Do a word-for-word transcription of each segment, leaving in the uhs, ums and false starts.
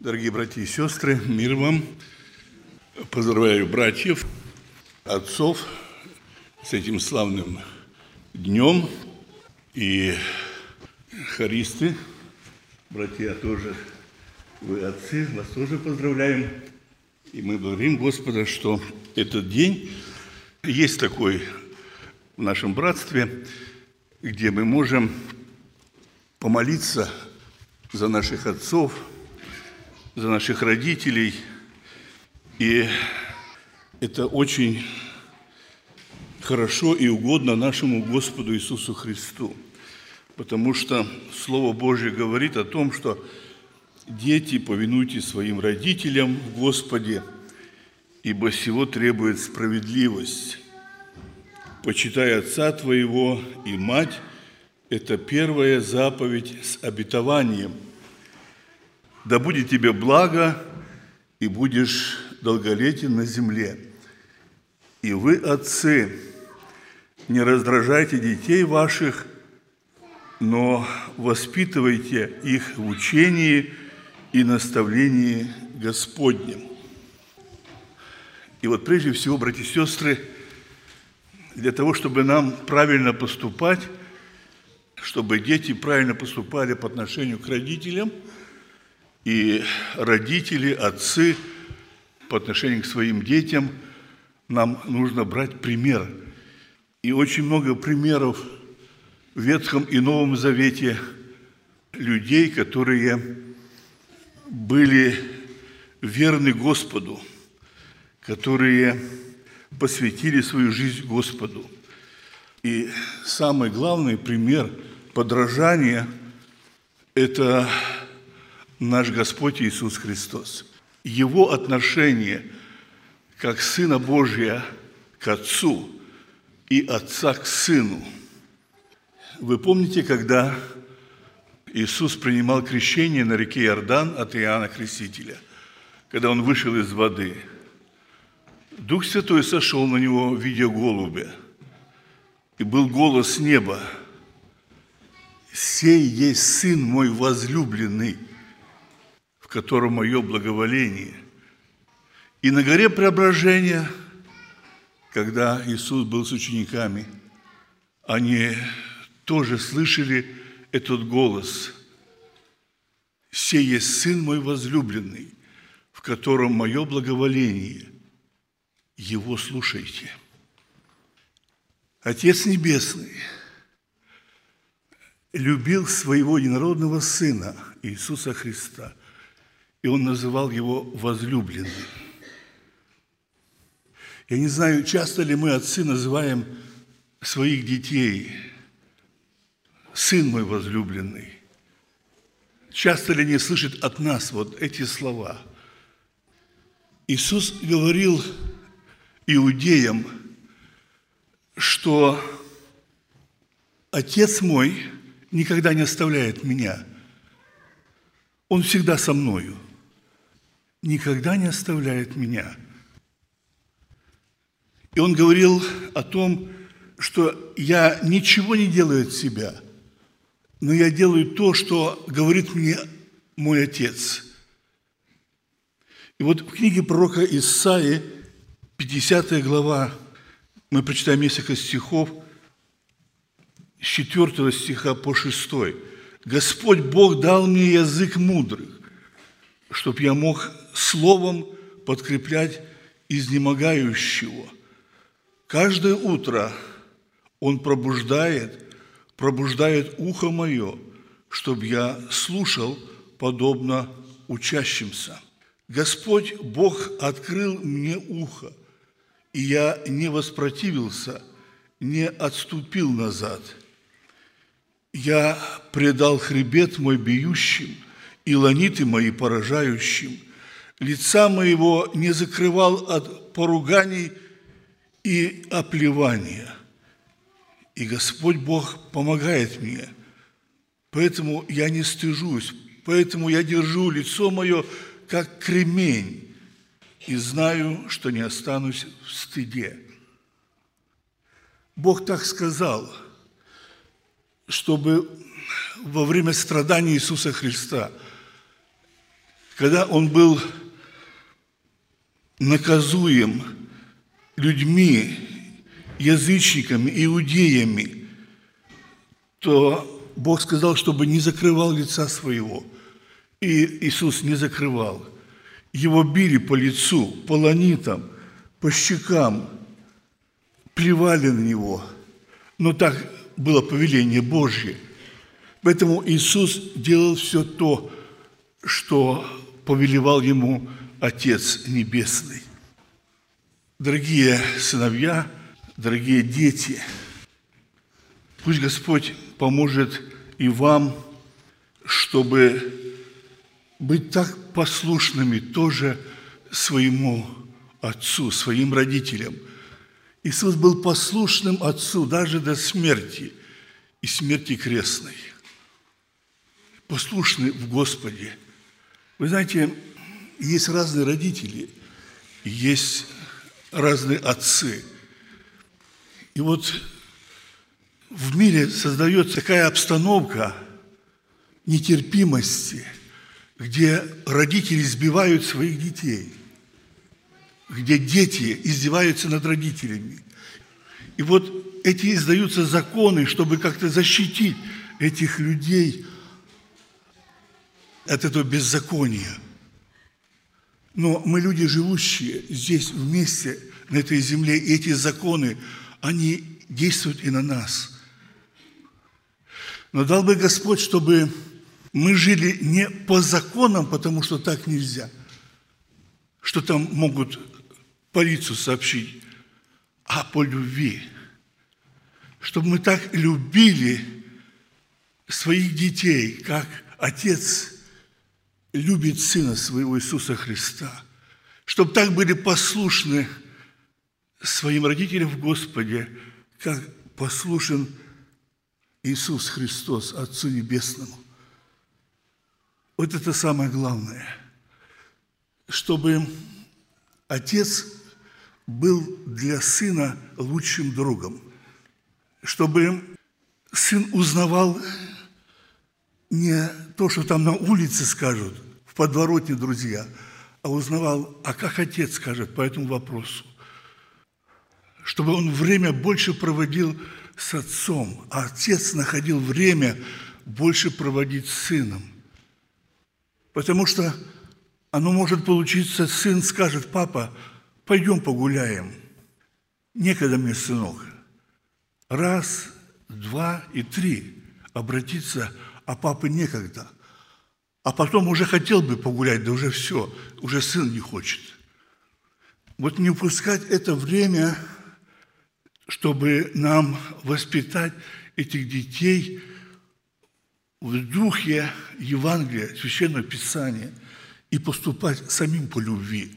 Дорогие братья и сестры, мир вам! Поздравляю братьев, отцов с этим славным днем. И хористы, братья тоже, вы отцы, вас тоже поздравляем. И мы благодарим Господа, что этот день есть такой в нашем братстве, где мы можем помолиться за наших отцов, за наших родителей. И это очень хорошо и угодно нашему Господу Иисусу Христу, потому что Слово Божье говорит о том, что дети, повинуйтесь своим родителям в Господе, ибо сего требует справедливость. Почитай отца твоего и мать – это первая заповедь с обетованием. Да будет тебе благо, и будешь долголетен на земле. И вы, отцы, не раздражайте детей ваших, но воспитывайте их в учении и наставлении Господнем. И вот прежде всего, братья и сестры, для того, чтобы нам правильно поступать, чтобы дети правильно поступали по отношению к родителям, и родители, отцы по отношению к своим детям, нам нужно брать пример. И очень много примеров в Ветхом и Новом Завете людей, которые были верны Господу, которые посвятили свою жизнь Господу. И самый главный пример подражания – это наш Господь Иисус Христос. Его отношение как Сына Божия к Отцу и Отца к Сыну. Вы помните, когда Иисус принимал крещение на реке Иордан от Иоанна Крестителя, когда Он вышел из воды, Дух Святой сошел на Него в виде голубя, и был голос с неба: «Сей есть Сын мой возлюбленный, в котором мое благоволение». И на горе Преображения, когда Иисус был с учениками, они тоже слышали этот голос: «Сей есть Сын мой возлюбленный, в котором мое благоволение, Его слушайте». Отец Небесный любил своего единородного Сына Иисуса Христа, и Он называл Его возлюбленным. Я не знаю, часто ли мы, отцы, называем своих детей «сын мой возлюбленный». Часто ли они слышат от нас вот эти слова? Иисус говорил иудеям, что Отец мой никогда не оставляет меня. Он всегда со мною. Никогда не оставляет меня. И Он говорил о том, что я ничего не делаю от себя, но я делаю то, что говорит мне мой Отец. И вот в книге пророка Исаии, пятидесятая глава, мы прочитаем несколько стихов, с четвёртого стиха по шестой. «Господь Бог дал мне язык мудрых, чтоб я мог словом подкреплять изнемогающего. Каждое утро Он пробуждает, пробуждает ухо мое, чтоб я слушал подобно учащимся. Господь Бог открыл мне ухо, и я не воспротивился, не отступил назад. Я предал хребет мой бьющим и ланиты мои поражающим. Лица моего не закрывал от поруганий и оплевания. И Господь Бог помогает мне, поэтому я не стыжусь, поэтому я держу лицо мое, как кремень, и знаю, что не останусь в стыде». Бог так сказал, чтобы во время страданий Иисуса Христа когда он был наказуем людьми, язычниками, иудеями, то Бог сказал, чтобы не закрывал лица своего. И Иисус не закрывал. Его били по лицу, по ланитам, по щекам, плевали на него. Но так было повеление Божье. Поэтому Иисус делал все то, что повелевал ему Отец Небесный. Дорогие сыновья, дорогие дети, пусть Господь поможет и вам, чтобы быть так послушными тоже своему Отцу, своим родителям. Иисус был послушным Отцу даже до смерти и смерти крестной. Послушный в Господе. Вы знаете, есть разные родители, есть разные отцы. И вот в мире создается такая обстановка нетерпимости, где родители избивают своих детей, где дети издеваются над родителями. И вот эти издаются законы, чтобы как-то защитить этих людей от этого беззакония. Но мы люди, живущие здесь вместе, на этой земле, и эти законы, они действуют и на нас. Но дал бы Господь, чтобы мы жили не по законам, потому что так нельзя, что там могут полицию сообщить, а по любви. Чтобы мы так любили своих детей, как Отец любит Сына Своего Иисуса Христа. Чтобы так были послушны своим родителям в Господе, как послушен Иисус Христос Отцу Небесному. Вот это самое главное. Чтобы Отец был для Сына лучшим другом. Чтобы Сын узнавал не то, что там на улице скажут, в подворотне друзья, а узнавал, а как Отец скажет по этому вопросу. Чтобы он время больше проводил с Отцом, а Отец находил время больше проводить с Сыном. Потому что оно может получиться, сын скажет: папа, пойдем погуляем. Некогда мне, сынок. Раз, два и три обратиться, а папы некогда. А потом уже хотел бы погулять, да уже все, уже сын не хочет. Вот не упускать это время, чтобы нам воспитать этих детей в духе Евангелия, Священного Писания и поступать самим по любви,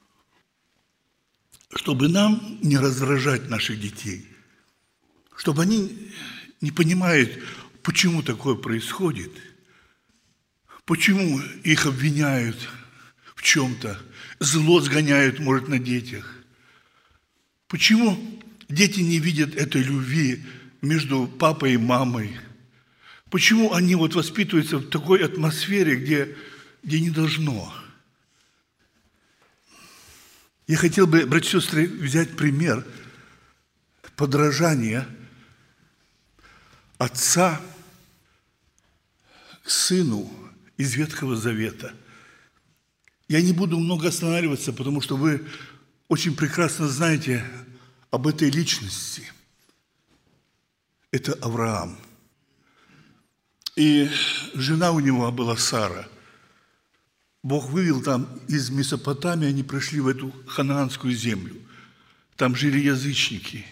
чтобы нам не раздражать наших детей, чтобы они не понимают, почему такое происходит, почему их обвиняют в чем-то, зло сгоняют, может, на детях, почему дети не видят этой любви между папой и мамой, почему они вот воспитываются в такой атмосфере, где, где не должно. Я хотел бы, братья и сестры, взять пример подражания отца к сыну из Ветхого Завета. Я не буду много останавливаться, потому что вы очень прекрасно знаете об этой личности. Это Авраам. И жена у него была Сара. Бог вывел там из Месопотамии, они пришли в эту ханаанскую землю. Там жили язычники.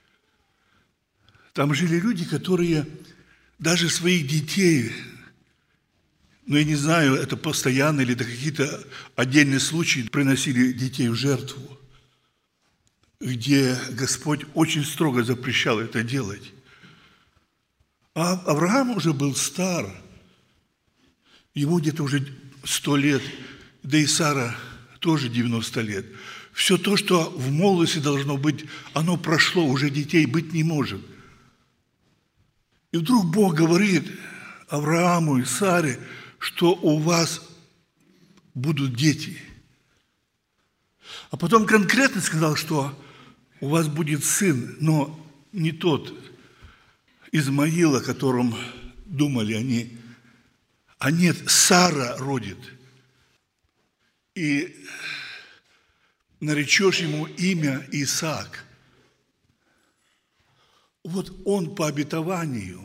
Там жили люди, которые даже своих детей, ну, я не знаю, это постоянно или это какие-то отдельные случаи, приносили детей в жертву, где Господь очень строго запрещал это делать. А Авраам уже был стар, ему где-то уже сто лет, да и Сара тоже девяносто лет. Все то, что в молодости должно быть, оно прошло, уже детей быть не может. И вдруг Бог говорит Аврааму и Саре, что у вас будут дети. А потом конкретно сказал, что у вас будет сын, но не тот Измаил, о котором думали они, а нет, Сара родит. И наречешь ему имя Исаак. Вот он по обетованию.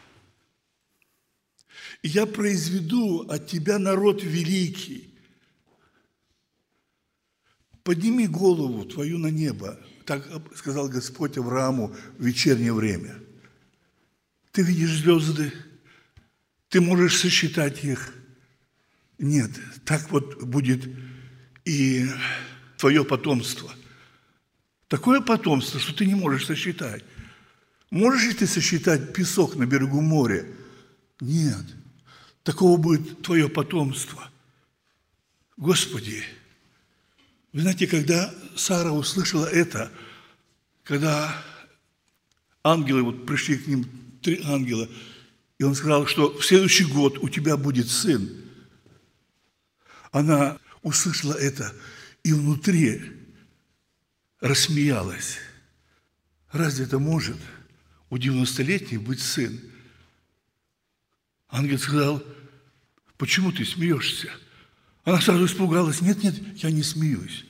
И я произведу от тебя народ великий. Подними голову твою на небо, так сказал Господь Аврааму в вечернее время. Ты видишь звезды, ты можешь сосчитать их. Нет, так вот будет и твое потомство. Такое потомство, что ты не можешь сосчитать. Можешь ли ты сосчитать песок на берегу моря? Нет. Такого будет твое потомство. Господи, вы знаете, когда Сара услышала это, когда ангелы, вот пришли к ним, три ангела, и он сказал, что в следующий год у тебя будет сын. Она услышала это и внутри рассмеялась. Разве это может у девяностолетней быть сын? Ангел сказал, почему ты смеешься? Она сразу испугалась. Нет, нет, я не смеюсь.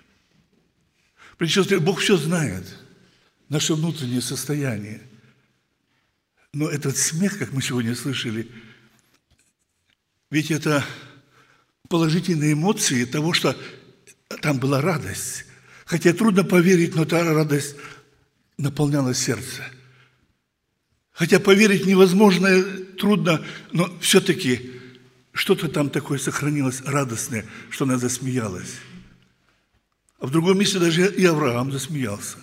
Причем Бог все знает, наше внутреннее состояние. Но этот смех, как мы сегодня слышали, ведь это положительные эмоции того, что там была радость. Хотя трудно поверить, но та радость наполняла сердце. Хотя поверить невозможно, трудно, но все-таки что-то там такое сохранилось радостное, что она засмеялась. А в другом месте даже и Авраам засмеялся.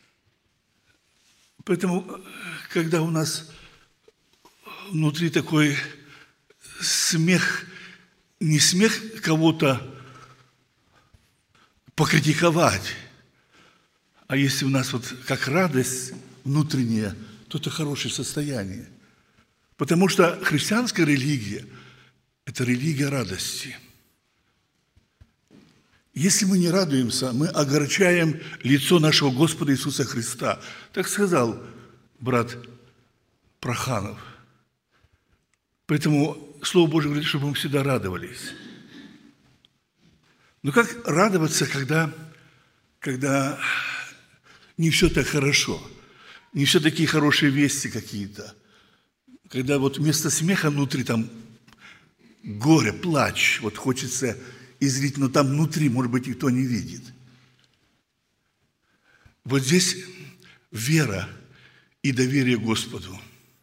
Поэтому, когда у нас внутри такой смех, не смех кого-то покритиковать, а если у нас вот как радость внутренняя, то это хорошее состояние. Потому что христианская религия – это религия радости. Если мы не радуемся, мы огорчаем лицо нашего Господа Иисуса Христа. Так сказал брат Проханов. Поэтому Слово Божие говорит, чтобы мы всегда радовались. Но как радоваться, когда, когда не все так хорошо, не все такие хорошие вести какие-то, когда вот вместо смеха внутри там горе, плач, вот хочется излить, но там внутри, может быть, никто не видит. Вот здесь вера и доверие Господу.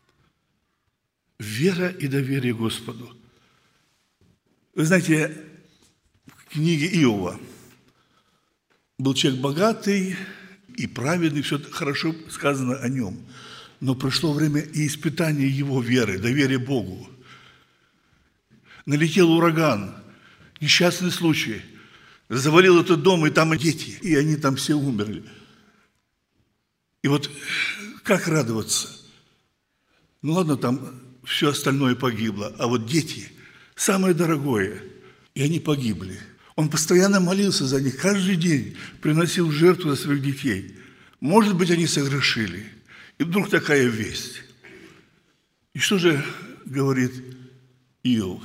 Вера и доверие Господу. Вы знаете, в книге Иова был человек богатый и праведный, все хорошо сказано о нем. Но пришло время и испытания его веры, доверия Богу. Налетел ураган, несчастный случай, завалил этот дом, и там и дети, и они там все умерли. И вот как радоваться? Ну ладно, там все остальное погибло, а вот дети, самое дорогое, и они погибли. Он постоянно молился за них, каждый день приносил жертву за своих детей. Может быть, они согрешили. И вдруг такая весть. И что же говорит Иов?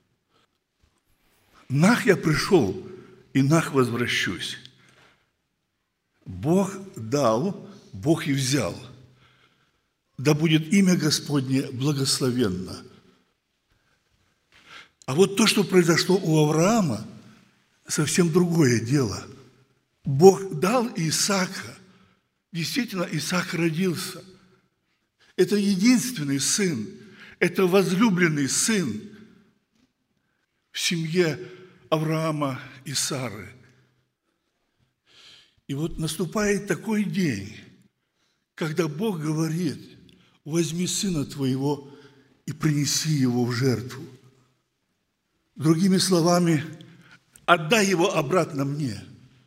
Нах я пришел, и нах возвращусь. Бог дал, Бог и взял. Да будет имя Господне благословенно. А вот то, что произошло у Авраама, совсем другое дело. Бог дал Исаака. Действительно, Исаак родился. Это единственный сын, это возлюбленный сын в семье Авраама и Сары. И вот наступает такой день, когда Бог говорит, возьми сына твоего и принеси его в жертву. Другими словами, отдай его обратно мне.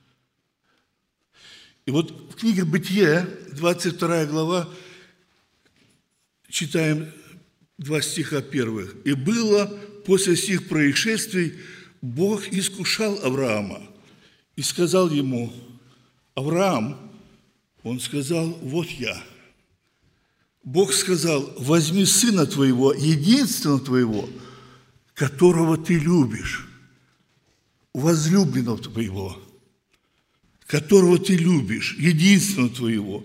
И вот в книге «Бытие», двадцать вторая глава, читаем два стиха первых. «И было после сих происшествий, Бог искушал Авраама и сказал ему: Авраам, он сказал: вот я. Бог сказал: возьми сына твоего, единственного твоего, которого ты любишь, возлюбленного твоего, которого ты любишь, единственного твоего.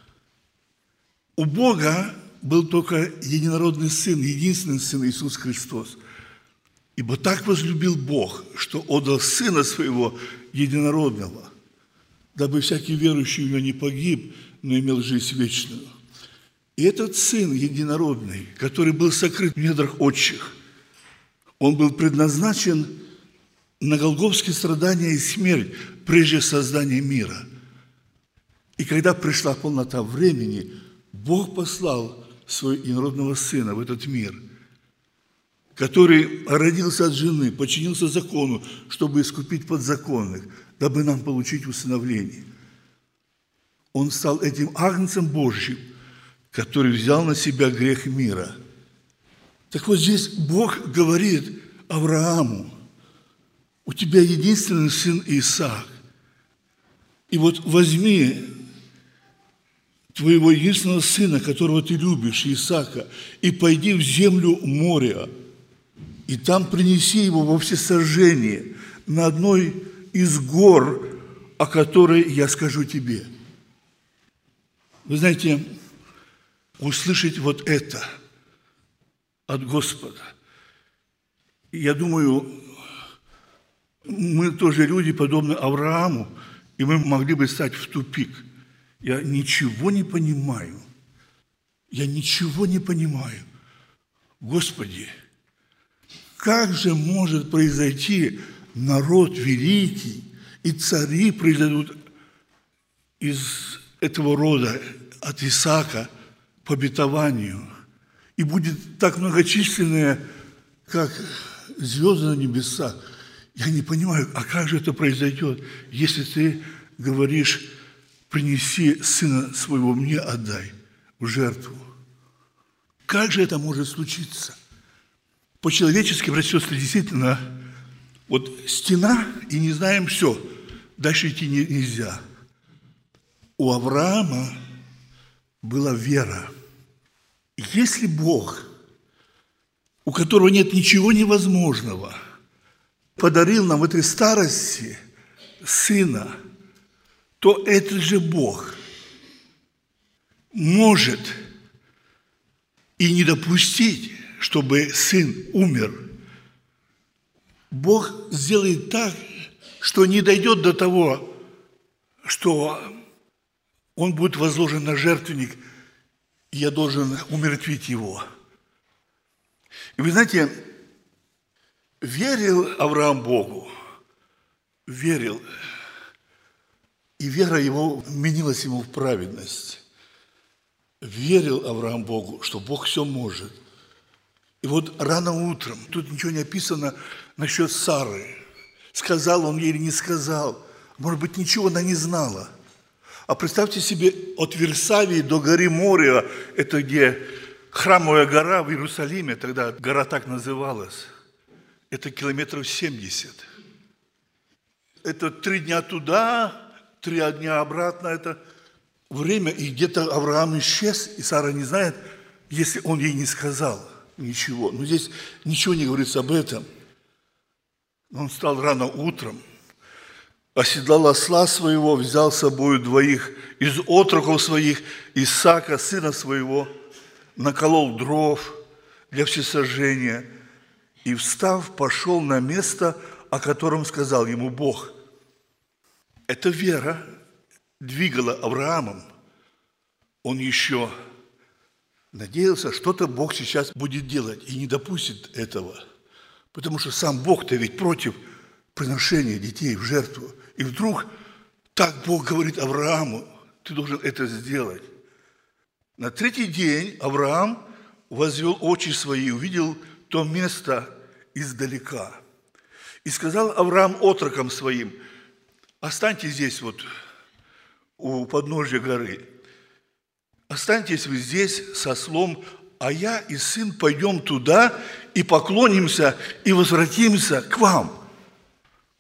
У Бога был только единородный Сын, единственный Сын Иисус Христос. Ибо так возлюбил Бог, что отдал Сына Своего единородного, дабы всякий верующий в Него не погиб, но имел жизнь вечную. И этот Сын единородный, который был сокрыт в недрах отчих, Он был предназначен на голгофские страдания и смерть прежде создания мира. И когда пришла полнота времени, Бог послал Своего единородного Сына в этот мир, который родился от жены, подчинился закону, чтобы искупить подзаконных, дабы нам получить усыновление. Он стал этим агнцем Божьим, который взял на себя грех мира. Так вот здесь Бог говорит Аврааму: у тебя единственный сын Исаак. И вот возьми твоего единственного сына, которого ты любишь, Исаака, и пойди в землю Мория, и там принеси его во всесожжение на одной из гор, о которой я скажу тебе. Вы знаете, услышать вот это от Господа. Я думаю, мы тоже люди, подобны Аврааму, и мы могли бы стать в тупик. Я ничего не понимаю. Я ничего не понимаю. Господи, как же может произойти народ великий, и цари произойдут из этого рода, от Исаака, по обетованию, и будет так многочисленное, как звезды на небесах. Я не понимаю, а как же это произойдет, если ты говоришь: принеси сына своего мне, отдай в жертву. Как же это может случиться? По-человечески, братья и сестры, действительно, вот стена, и не знаем все, дальше идти нельзя. У Авраама была вера. Если Бог, у которого нет ничего невозможного, подарил нам в этой старости сына, то этот же Бог может и не допустить, чтобы сын умер. Бог сделает так, что не дойдет до того, что он будет возложен на жертвенник, и я должен умертвить его. И вы знаете, верил Авраам Богу, верил, и вера его менилась ему в праведность. Верил Авраам Богу, что Бог все может. И вот рано утром, тут ничего не описано насчет Сары. Сказал он ей или не сказал. Может быть, ничего она не знала. А представьте себе, от Версавии до горы Мория, это где храмовая гора в Иерусалиме, тогда гора так называлась, это километров семьдесят. Это три дня туда, три дня обратно, это время, и где-то Авраам исчез, и Сара не знает, если он ей не сказал ничего. Но здесь ничего не говорится об этом. Он встал рано утром, оседлал осла своего, взял с собой двоих из отроков своих, Исаака, сына своего, наколол дров для всесожжения и, встав, пошел на место, о котором сказал ему Бог. Эта вера двигала Авраамом. Он еще надеялся, что-то Бог сейчас будет делать и не допустит этого. Потому что сам Бог-то ведь против приношения детей в жертву. И вдруг так Бог говорит Аврааму: ты должен это сделать. На третий день Авраам возвел очи свои и увидел то место издалека. И сказал Авраам отрокам своим: останьтесь здесь вот у подножия горы. Останьтесь вы здесь со ослом, а я и сын пойдем туда и поклонимся, и возвратимся к вам.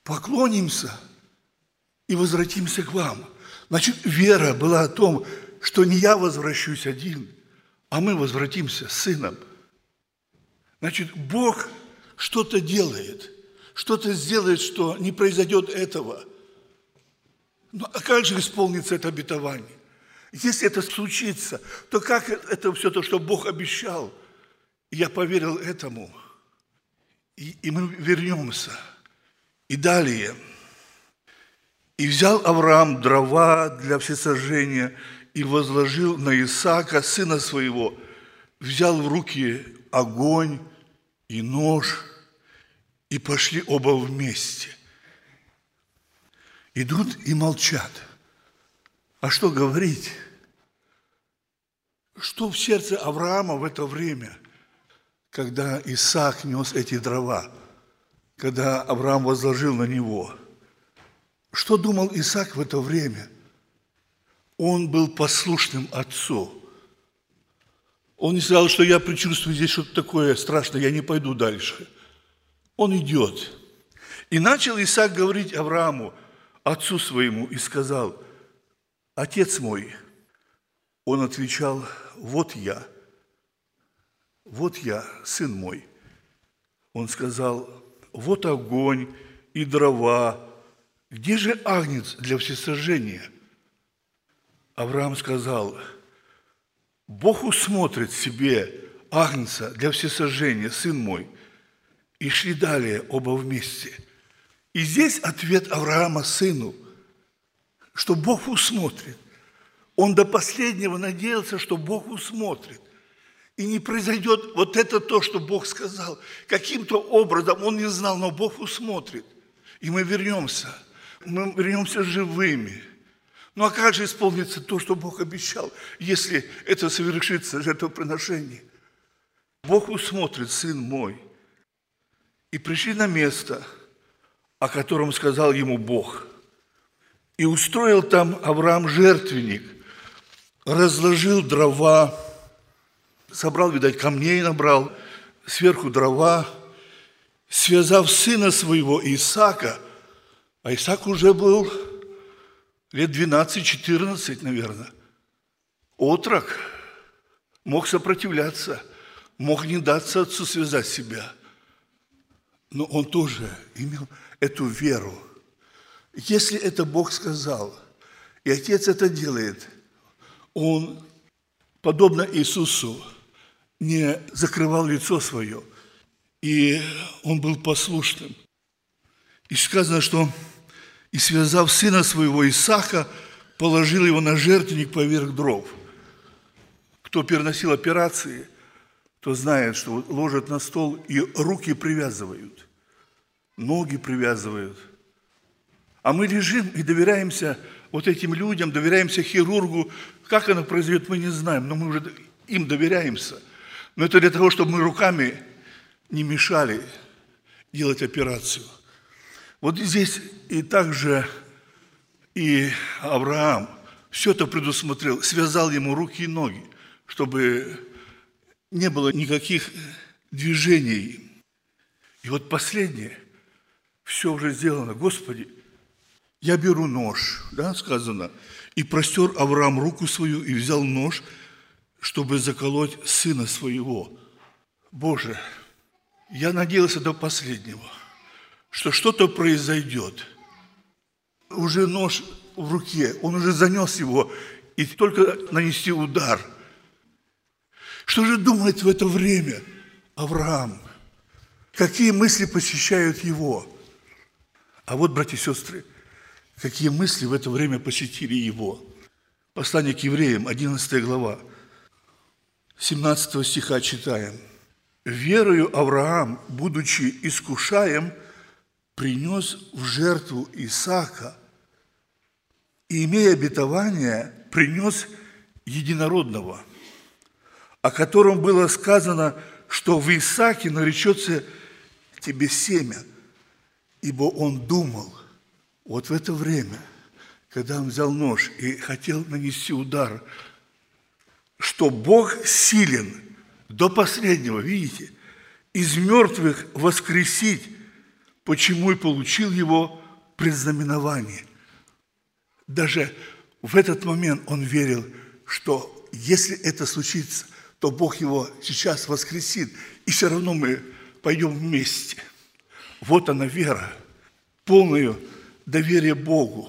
поклонимся и возвратимся к вам. Значит, вера была о том, что не я возвращусь один, а мы возвратимся с Сыном. Значит, Бог что-то делает, что-то сделает, что не произойдет этого. Ну, а как же исполнится это обетование? Если это случится, то как это все то, что Бог обещал? Я поверил этому, и, и мы вернемся. И далее. «И взял Авраам дрова для всесожжения и возложил на Исаака, сына своего, взял в руки огонь и нож, и пошли оба вместе». Идут и молчат. А что говорить? Что в сердце Авраама в это время, когда Исаак нес эти дрова, когда Авраам возложил на него? Что думал Исаак в это время? Он был послушным отцу. Он не сказал, что я предчувствую здесь что-то такое страшное, я не пойду дальше. Он идет. И начал Исаак говорить Аврааму, отцу своему, и сказал: «Отец мой». Он отвечал: «Вот я, вот я, сын мой». Он сказал: «Вот огонь и дрова, где же агнец для всесожжения?» Авраам сказал: «Бог усмотрит себе агнца для всесожжения, сын мой». И шли далее оба вместе. И здесь ответ Авраама сыну, что Бог усмотрит. Он до последнего надеялся, что Бог усмотрит. И не произойдет вот это то, что Бог сказал. Каким-то образом он не знал, но Бог усмотрит. И мы вернемся. Мы вернемся живыми. Ну а как же исполнится то, что Бог обещал, если это совершится, жертвоприношение? Бог усмотрит, сын мой. И пришли на место, о котором сказал ему Бог. И устроил там Авраам жертвенник, разложил дрова, собрал, видать, камней набрал, сверху дрова, связав сына своего Исаака, а Исаак уже был лет двенадцать-четырнадцать, наверное, отрок, мог сопротивляться, мог не даться отцу связать себя, но он тоже имел эту веру. Если это Бог сказал, и Отец это делает, Он, подобно Иисусу, не закрывал лицо свое, и Он был послушным. И сказано, что «И, связав сына своего Исаака, положил его на жертвенник поверх дров». Кто переносил операции, кто знает, что ложат на стол и руки привязывают, ноги привязывают. А мы лежим и доверяемся вот этим людям, доверяемся хирургу. Как оно произойдет, мы не знаем, но мы уже им доверяемся. Но это для того, чтобы мы руками не мешали делать операцию. Вот здесь и также и Авраам все это предусмотрел, связал ему руки и ноги, чтобы не было никаких движений. И вот последнее, все уже сделано. Господи, я беру нож, да, сказано, и простер Авраам руку свою и взял нож, чтобы заколоть сына своего. Боже, я надеялся до последнего, что что-то произойдет. Уже нож в руке, он уже занес его, и только нанести удар. Что же думает в это время Авраам? Какие мысли посещают его? А вот, братья и сестры, какие мысли в это время посетили его. Послание к евреям, одиннадцатая глава, семнадцатого стиха читаем. «Верою Авраам, будучи искушаем, принес в жертву Исаака, и, имея обетование, принес единородного, о котором было сказано, что в Исааке наречется тебе семя, ибо он думал». Вот в это время, когда он взял нож и хотел нанести удар, что Бог силен до последнего, видите, из мертвых воскресить почему и получил его предзнаменование. Даже в этот момент он верил, что если это случится, то Бог его сейчас воскресит, и все равно мы пойдем вместе. Вот она вера, полное доверие Богу.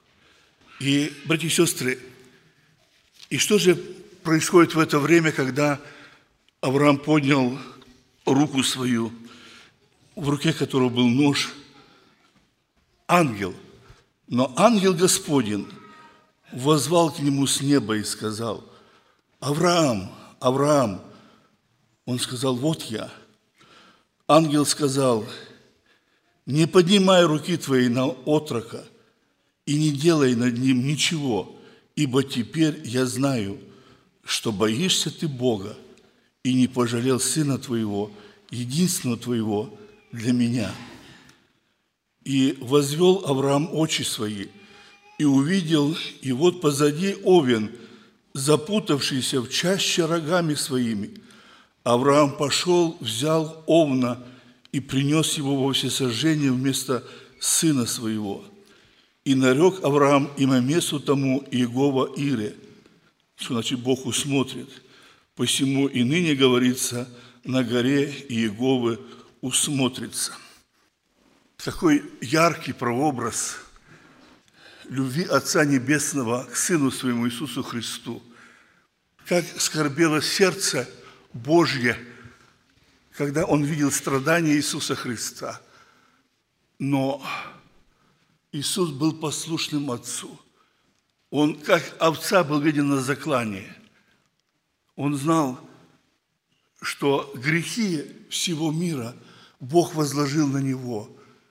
И, братья и сестры, и что же происходит в это время, когда Авраам поднял руку свою, в руке которого был нож? Ангел. Но ангел Господень воззвал к нему с неба и сказал: «Авраам, Авраам!» Он сказал: «Вот я». Ангел сказал: «Не поднимай руки твои на отрока и не делай над ним ничего, ибо теперь я знаю, что боишься ты Бога и не пожалел сына твоего, единственного твоего, для меня». И возвел Авраам очи свои, и увидел, и вот позади овен, запутавшийся в чаще рогами своими. Авраам пошел, взял овна и принес его во всесожжение вместо сына своего. И нарек Авраам имя месту тому Иегова Ире, что значит Бог усмотрит. Посему и ныне говорится: на горе Иеговы усмотрится. Такой яркий прообраз любви Отца Небесного к Сыну Своему Иисусу Христу. Как скорбело сердце Божье, когда Он видел страдания Иисуса Христа. Но Иисус был послушным Отцу. Он, как овца, был виден на заклании. Он знал, что грехи всего мира Бог возложил на Него.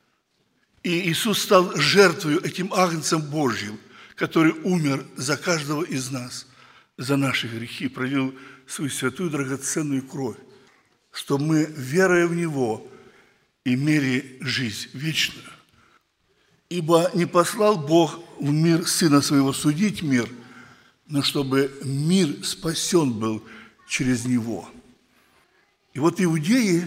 И Иисус стал жертвой, этим агнцем Божьим, который умер за каждого из нас, за наши грехи, пролил свою святую драгоценную кровь, чтобы мы, веруя в Него, имели жизнь вечную. Ибо не послал Бог в мир Сына Своего судить мир, но чтобы мир спасен был через Него. И вот иудеи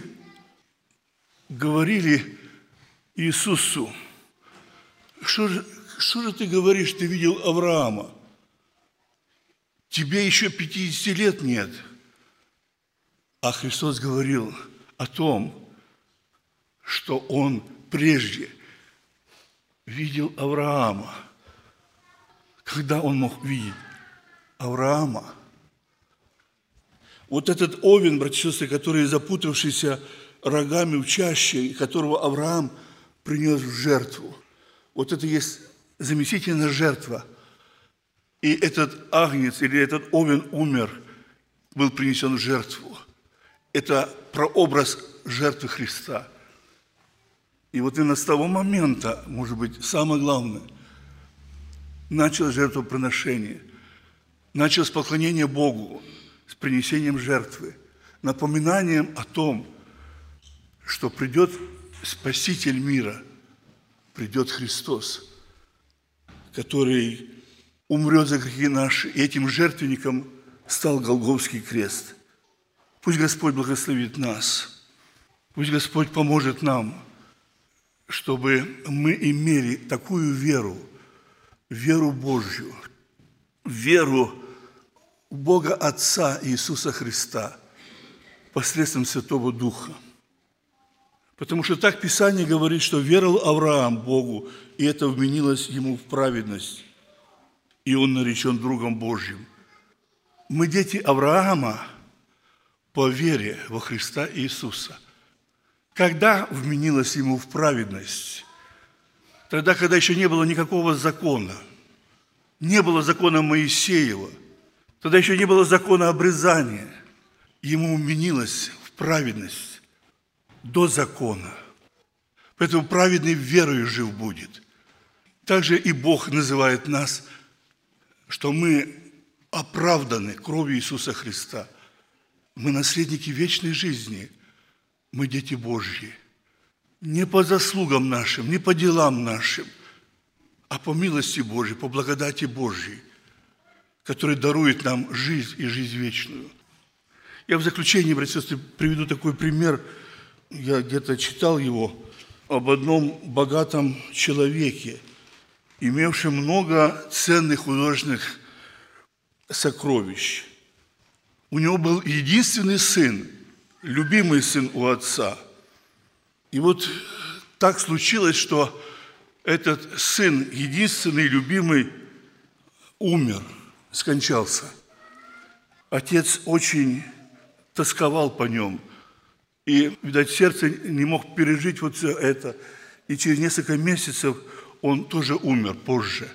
говорили Иисусу: что же, что же ты говоришь, ты видел Авраама? Тебе еще пятидесяти лет нет. А Христос говорил о том, что Он прежде видел Авраама. Когда Он мог видеть Авраама? Вот этот овен, братья и сестры, который, запутавшийся рогами в чаще, которого Авраам принес в жертву. Вот это есть заместительная жертва. И этот агнец или этот овен умер, был принесен в жертву. Это прообраз жертвы Христа. И вот именно с того момента, может быть, самое главное, началось жертвоприношение, началось поклонение Богу с принесением жертвы, напоминанием о том, что придет Спаситель мира, придет Христос, который умрет за грехи наши, и этим жертвенником стал Голгофский крест. Пусть Господь благословит нас, пусть Господь поможет нам, чтобы мы имели такую веру, веру Божью, веру в Бога Отца Иисуса Христа посредством Святого Духа. Потому что так Писание говорит, что веровал Авраам Богу, и это вменилось ему в праведность, и он наречен другом Божьим. Мы дети Авраама по вере во Христа Иисуса. Когда вменилось ему в праведность? Тогда, когда еще не было никакого закона. Не было закона Моисеева. Тогда еще не было закона обрезания. Ему вменилось в праведность до закона. Поэтому праведный верою жив будет. Также и Бог называет нас, что мы оправданы кровью Иисуса Христа. Мы наследники вечной жизни. Мы дети Божьи. Не по заслугам нашим, не по делам нашим, а по милости Божьей, по благодати Божьей, который дарует нам жизнь и жизнь вечную. Я в заключение, братья и сестры, приведу такой пример. Я где-то читал его об одном богатом человеке, имевшем много ценных художественных сокровищ. У него был единственный сын, любимый сын у отца. И вот так случилось, что этот сын, единственный, любимый, умер, скончался. Отец очень тосковал по нем. И, видать, сердце не мог пережить вот все это. И через несколько месяцев он тоже умер позже.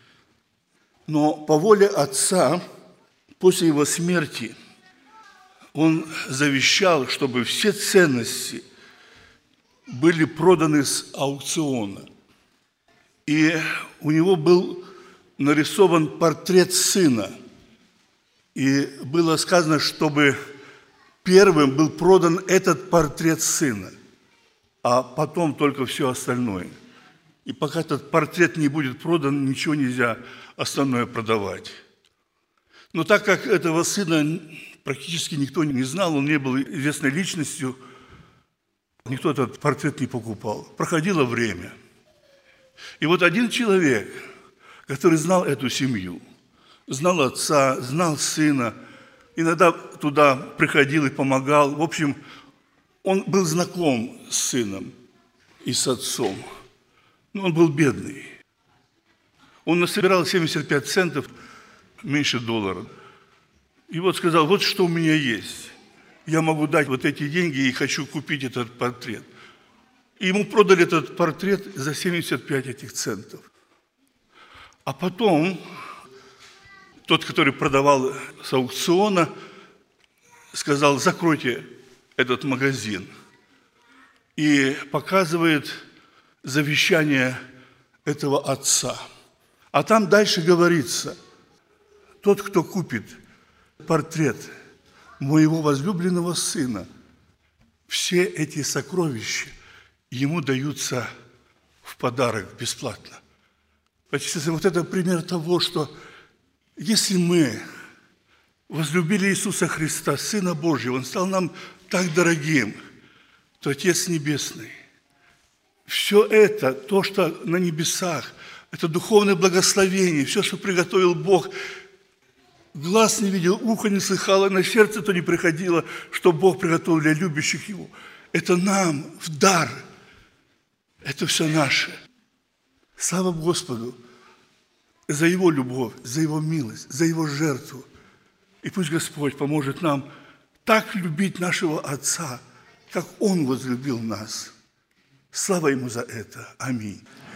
Но по воле отца, после его смерти, он завещал, чтобы все ценности были проданы с аукциона. И у него был нарисован портрет сына. И было сказано, чтобы первым был продан этот портрет сына, а потом только все остальное. И пока этот портрет не будет продан, ничего нельзя остальное продавать. Но так как этого сына практически никто не знал, он не был известной личностью, никто этот портрет не покупал. Проходило время. И вот один человек, который знал эту семью, знал отца, знал сына, иногда туда приходил и помогал. В общем, он был знаком с сыном и с отцом. Но он был бедный. Он насобирал семьдесят пять центов, меньше доллара. И вот сказал, вот что у меня есть. Я могу дать вот эти деньги и хочу купить этот портрет. И ему продали этот портрет за семьдесят пять этих центов. А потом тот, который продавал с аукциона, сказал, закройте этот магазин. И показывает завещание этого отца. А там дальше говорится, тот, кто купит портрет моего возлюбленного сына, все эти сокровища ему даются в подарок бесплатно. Вот это пример того, что если мы возлюбили Иисуса Христа, Сына Божьего, Он стал нам так дорогим, то Отец Небесный, все это, то, что на небесах, это духовное благословение, все, что приготовил Бог, глаз не видел, ухо не слыхало, на сердце то не приходило, что Бог приготовил для любящих Его. Это нам в дар. Это все наше. Слава Господу за Его любовь, за Его милость, за Его жертву. И пусть Господь поможет нам так любить нашего Отца, как Он возлюбил нас. Слава Ему за это. Аминь.